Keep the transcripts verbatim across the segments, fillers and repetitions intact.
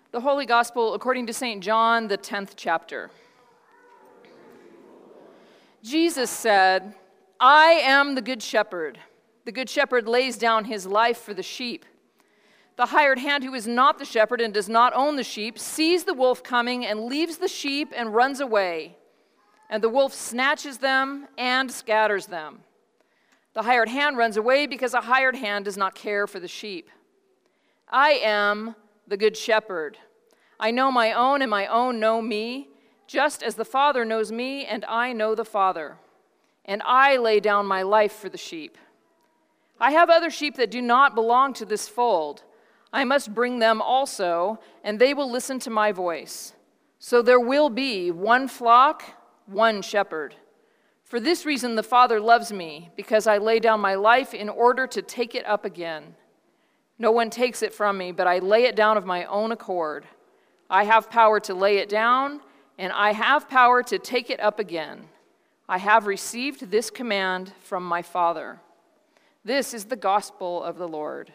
The Holy Gospel according to Saint John, the tenth chapter. Jesus said, "I am the good shepherd. The good shepherd lays down his life for the sheep. The hired hand who is not the shepherd and does not own the sheep sees the wolf coming and leaves the sheep and runs away. And the wolf snatches them and scatters them. The hired hand runs away because a hired hand does not care for the sheep. I am the good shepherd. I know my own, and my own know me, just as the Father knows me, and I know the Father. And I lay down my life for the sheep. I have other sheep that do not belong to this fold. I must bring them also, and they will listen to my voice. So there will be one flock, one shepherd. For this reason the Father loves me, because I lay down my life in order to take it up again. No one takes it from me, but I lay it down of my own accord. I have power to lay it down, and I have power to take it up again. I have received this command from my Father." This is the gospel of the Lord.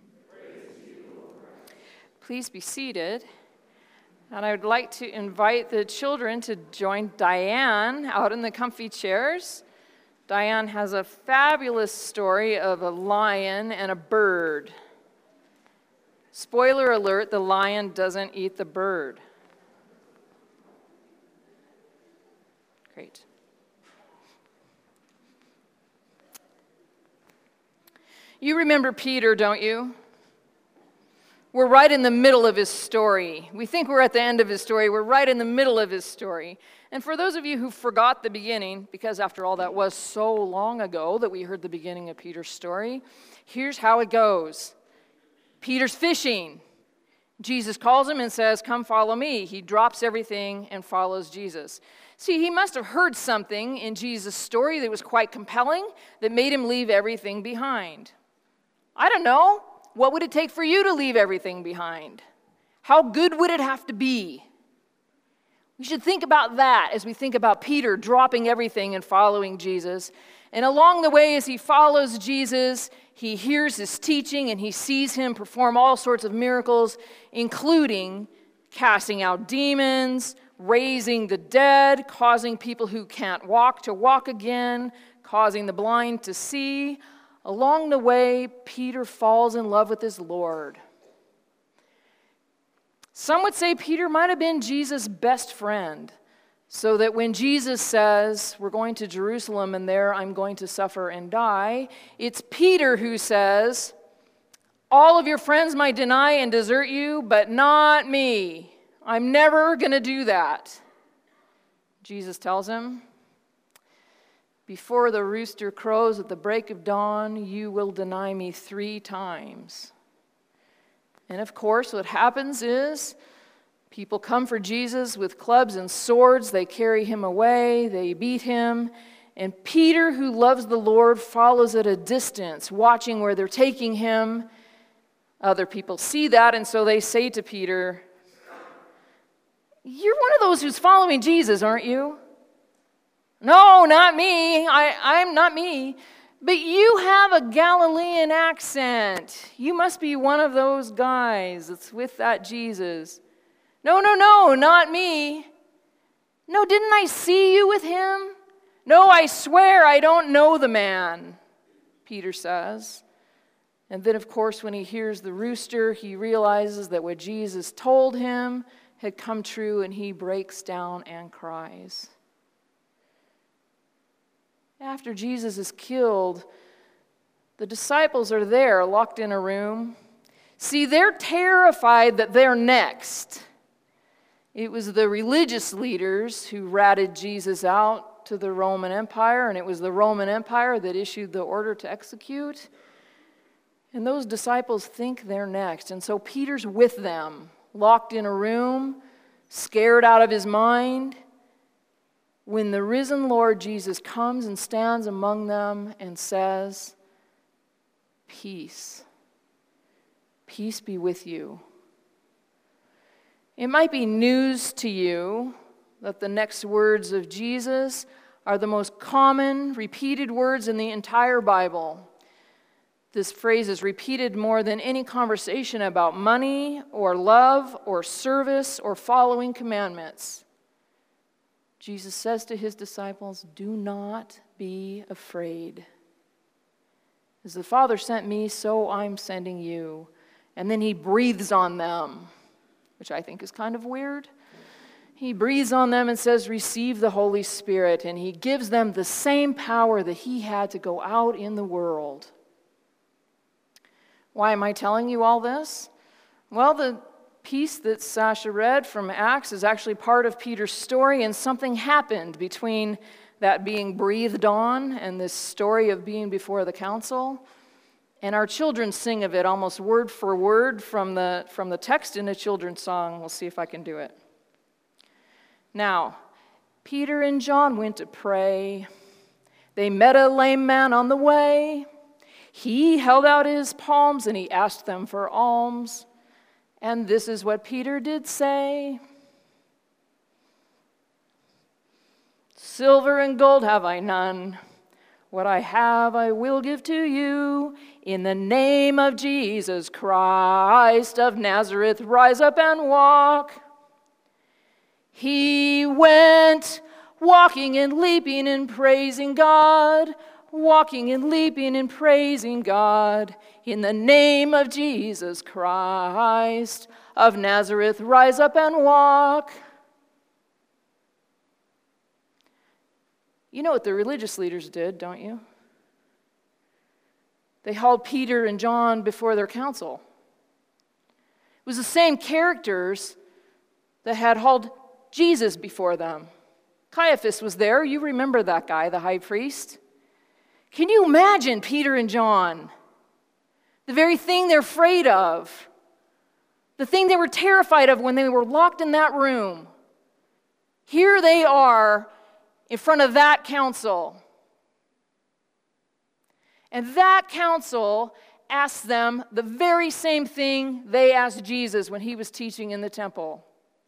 Please be seated. And I would like to invite the children to join Diane out in the comfy chairs. Diane has a fabulous story of a lion and a bird. Spoiler alert, the lion doesn't eat the bird. Great. You remember Peter, don't you? We're right in the middle of his story. We think we're at the end of his story. We're right in the middle of his story. And for those of you who forgot the beginning, because after all, that was so long ago that we heard the beginning of Peter's story, here's how it goes. Peter's fishing. Jesus calls him and says, "Come follow me." He drops everything and follows Jesus. See, he must have heard something in Jesus' story that was quite compelling that made him leave everything behind. I don't know. What would it take for you to leave everything behind? How good would it have to be? We should think about that as we think about Peter dropping everything and following Jesus. And along the way, as he follows Jesus, he hears his teaching and he sees him perform all sorts of miracles, including casting out demons, raising the dead, causing people who can't walk to walk again, causing the blind to see. Along the way, Peter falls in love with his Lord. Some would say Peter might have been Jesus' best friend, so that when Jesus says, "We're going to Jerusalem and there I'm going to suffer and die," it's Peter who says, "All of your friends might deny and desert you, but not me. I'm never going to do that." Jesus tells him, "Before the rooster crows at the break of dawn, you will deny me three times." And of course, what happens is people come for Jesus with clubs and swords. They carry him away. They beat him. And Peter, who loves the Lord, follows at a distance, watching where they're taking him. Other people see that, and so they say to Peter, "You're one of those who's following Jesus, aren't you?" "No, not me. I, I'm not me. But you have a Galilean accent. You must be one of those guys that's with that Jesus." "No, no, no, not me." "No, didn't I see you with him?" "No, I swear I don't know the man," Peter says. And then, of course, when he hears the rooster, he realizes that what Jesus told him had come true, and he breaks down and cries. After Jesus is killed, the disciples are there, locked in a room. See, they're terrified that they're next. It was the religious leaders who ratted Jesus out to the Roman Empire, and it was the Roman Empire that issued the order to execute. And those disciples think they're next. And so Peter's with them, locked in a room, scared out of his mind, when the risen Lord Jesus comes and stands among them and says, "Peace. Peace be with you." It might be news to you that the next words of Jesus are the most common, repeated words in the entire Bible. This phrase is repeated more than any conversation about money or love or service or following commandments. Jesus says to his disciples, "Do not be afraid. As the Father sent me, so I'm sending you." And then he breathes on them, which I think is kind of weird. He breathes on them and says, "Receive the Holy Spirit." And he gives them the same power that he had to go out in the world. Why am I telling you all this? Well, the piece that Sasha read from Acts is actually part of Peter's story, and something happened between that being breathed on and this story of being before the council. And our children sing of it almost word for word from the, from the text in a children's song. We'll see if I can do it. Now, Peter and John went to pray. They met a lame man on the way. He held out his palms and he asked them for alms. And this is what Peter did say. "Silver and gold have I none. What I have I will give to you. In the name of Jesus Christ of Nazareth, rise up and walk." He went walking and leaping and praising God, walking and leaping and praising God. In the name of Jesus Christ of Nazareth, rise up and walk. You know what the religious leaders did, don't you? They hauled Peter and John before their council. It was the same characters that had hauled Jesus before them. Caiaphas was there. You remember that guy, the high priest. Can you imagine Peter and John? The very thing they're afraid of. The thing they were terrified of when they were locked in that room. Here they are in front of that council. And that council asked them the very same thing they asked Jesus when he was teaching in the temple.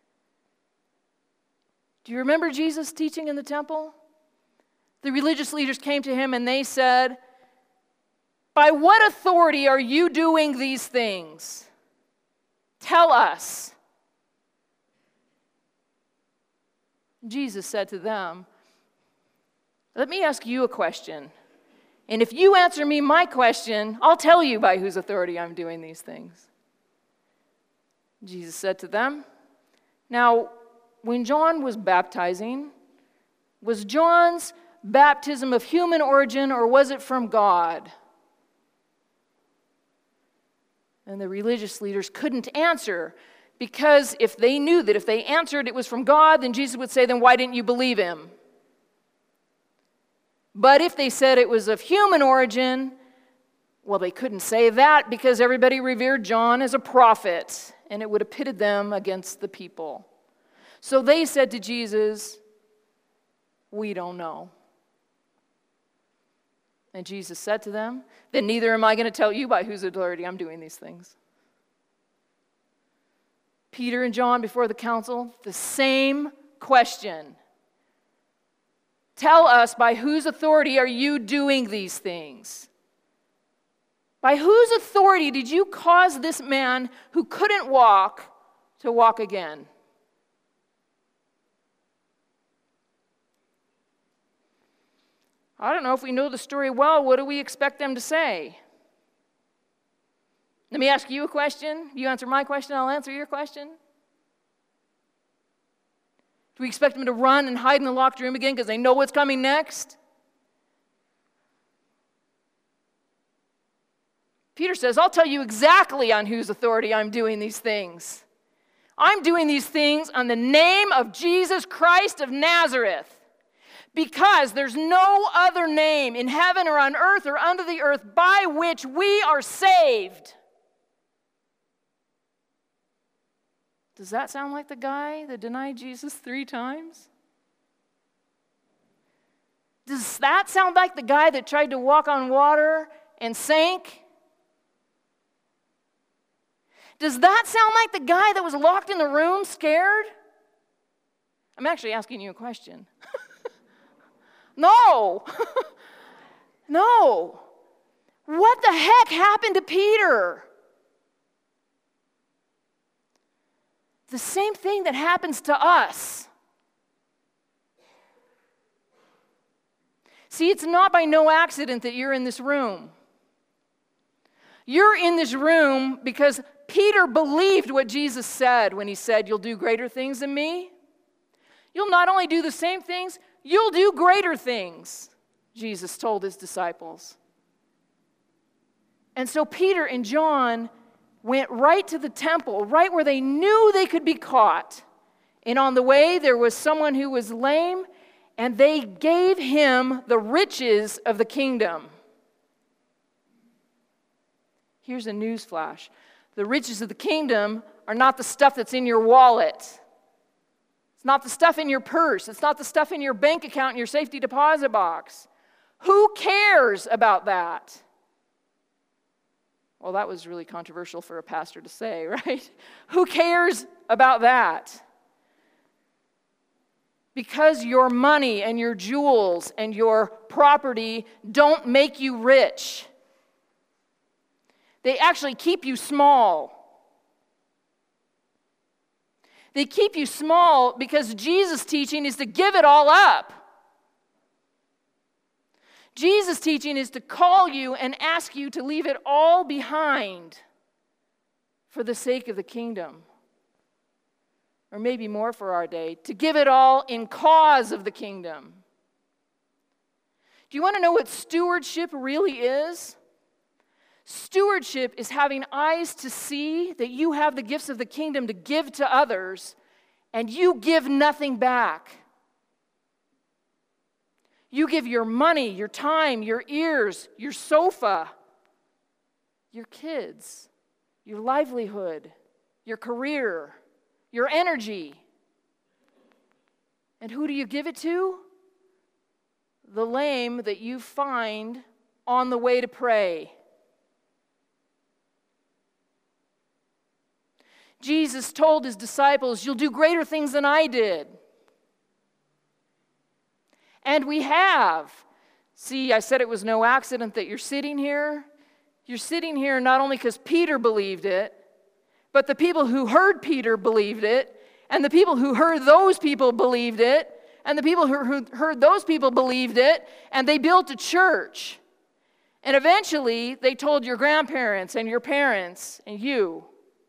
Do you remember Jesus teaching in the temple? The religious leaders came to him and they said, "By what authority are you doing these things? Tell us." Jesus said to them, "Let me ask you a question. And if you answer me my question, I'll tell you by whose authority I'm doing these things." Jesus said to them, "Now, when John was baptizing, was John's baptism of human origin or was it from God?" And the religious leaders couldn't answer because if they knew that if they answered it was from God, then Jesus would say, "Then why didn't you believe him?" But if they said it was of human origin, well, they couldn't say that because everybody revered John as a prophet, and it would have pitted them against the people. So they said to Jesus, "We don't know." And Jesus said to them, "Then neither am I going to tell you by whose authority I'm doing these things." Peter and John before the council, the same question. "Tell us, by whose authority are you doing these things? By whose authority did you cause this man who couldn't walk to walk again?" I don't know if we know the story well. What do we expect them to say? Let me ask you a question. You answer my question, I'll answer your question. Do we expect them to run and hide in the locked room again because they know what's coming next? Peter says, "I'll tell you exactly on whose authority I'm doing these things. I'm doing these things on the name of Jesus Christ of Nazareth. Because there's no other name in heaven or on earth or under the earth by which we are saved." Does that sound like the guy that denied Jesus three times? Does that sound like the guy that tried to walk on water and sank? Does that sound like the guy that was locked in the room scared? I'm actually asking you a question. No. No. What the heck happened to Peter? The same thing that happens to us. See, it's not by no accident that you're in this room. You're in this room because Peter believed what Jesus said when he said, "You'll do greater things than me. You'll not only do the same things, you'll do greater things," Jesus told his disciples. And so Peter and John went right to the temple, right where they knew they could be caught. And on the way, there was someone who was lame, and they gave him the riches of the kingdom. Here's a news flash. The riches of the kingdom are not the stuff that's in your wallet. It's not the stuff in your purse. It's not the stuff in your bank account in your safety deposit box. Who cares about that? Well, that was really controversial for a pastor to say, right? Who cares about that? Because your money and your jewels and your property don't make you rich. They actually keep you small. They keep you small because Jesus' teaching is to give it all up. Jesus' teaching is to call you and ask you to leave it all behind for the sake of the kingdom. Or maybe more for our day, to give it all in cause of the kingdom. Do you want to know what stewardship really is? Stewardship is having eyes to see that you have the gifts of the kingdom to give to others, and you give nothing back. You give your money, your time, your ears, your sofa, your kids, your livelihood, your career, your energy. And who do you give it to? The lame that you find on the way to pray. Jesus told his disciples, "You'll do greater things than I did." And we have. See, I said it was no accident that you're sitting here. You're sitting here not only because Peter believed it, but the people who heard Peter believed it, and the people who heard those people believed it, and the people who heard those people believed it, and they built a church. And eventually, they told your grandparents and your parents and you.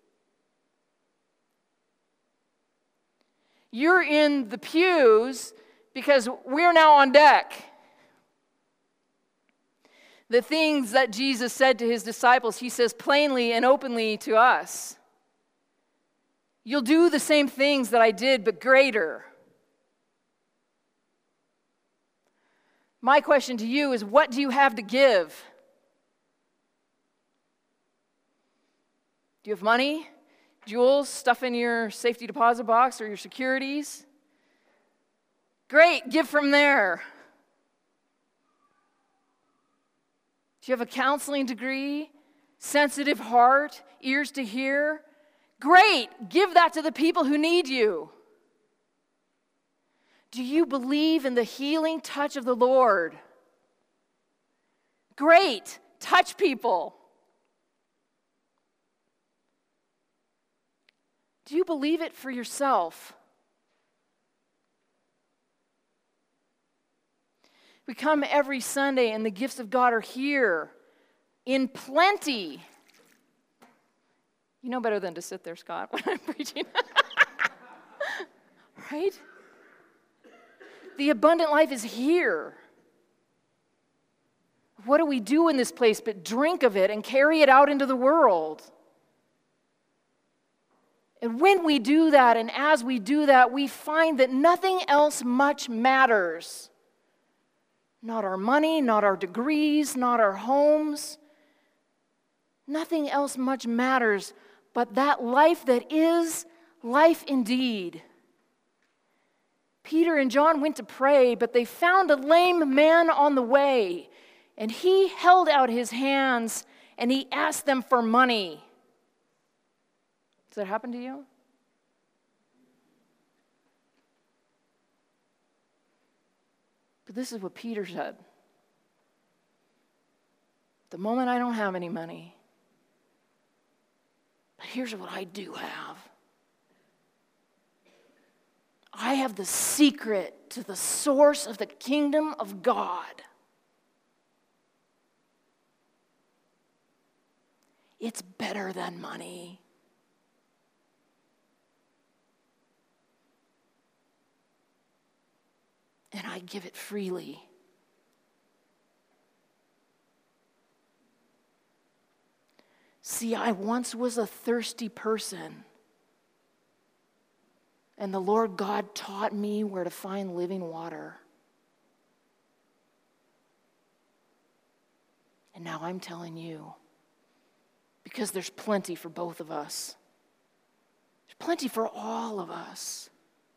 You're in the pews because we're now on deck. The things that Jesus said to his disciples, he says plainly and openly to us. You'll do the same things that I did, but greater. My question to you is, what do you have to give? Do you have money, jewels, stuff in your safety deposit box or your securities? Great, give from there. Do you have a counseling degree, sensitive heart, ears to hear? Great, give that to the people who need you. Do you believe in the healing touch of the Lord? Great, touch people. Do you believe it for yourself? We come every Sunday and the gifts of God are here in plenty. You know better than to sit there, Scott, when I'm preaching. Right? The abundant life is here. What do we do in this place but drink of it and carry it out into the world? And when we do that, and as we do that, we find that nothing else much matters. Not our money, not our degrees, not our homes. Nothing else much matters but that life that is life indeed. Peter and John went to pray, but they found a lame man on the way, and he held out his hands and he asked them for money. Does that happen to you? But this is what Peter said. the moment I don't have any money. But here's what I do have. I have the secret to the source of the kingdom of God. It's better than money. And I give it freely. See, I once was a thirsty person. And the Lord God taught me where to find living water. And now I'm telling you, because there's plenty for both of us. There's plenty for all of us.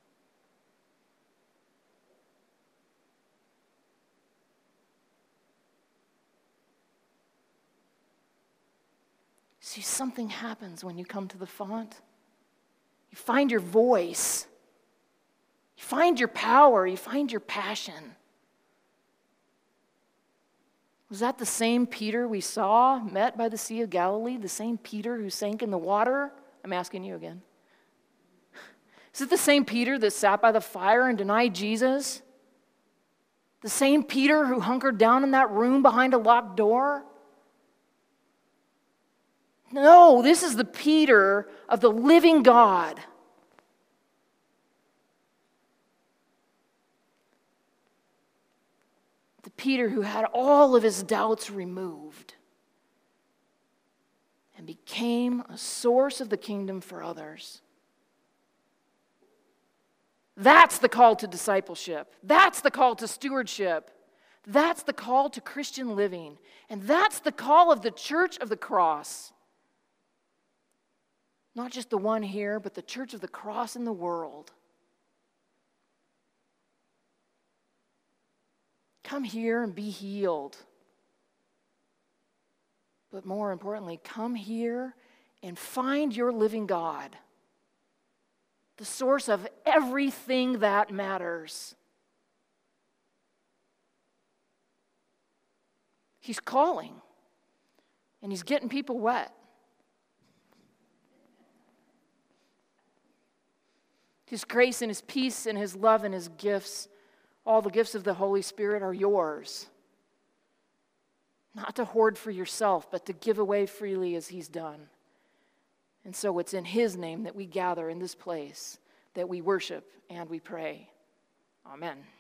See, something happens when you come to the font. You find your voice. You find your power. You find your passion. Was that the same Peter we saw met by the Sea of Galilee? The same Peter who sank in the water? I'm asking you again. Is it the same Peter that sat by the fire and denied Jesus? The same Peter who hunkered down in that room behind a locked door? No, this is the Peter of the living God. The Peter who had all of his doubts removed and became a source of the kingdom for others. That's the call to discipleship. That's the call to stewardship. That's the call to Christian living. And that's the call of the Church of the Cross. Not just the one here, but the Church of the Cross in the world. Come here and be healed. But more importantly, come here and find your living God, the source of everything that matters. He's calling, and he's getting people wet. His grace and his peace and his love and his gifts, all the gifts of the Holy Spirit are yours. Not to hoard for yourself, but to give away freely as he's done. And so it's in his name that we gather in this place, that we worship and we pray. Amen.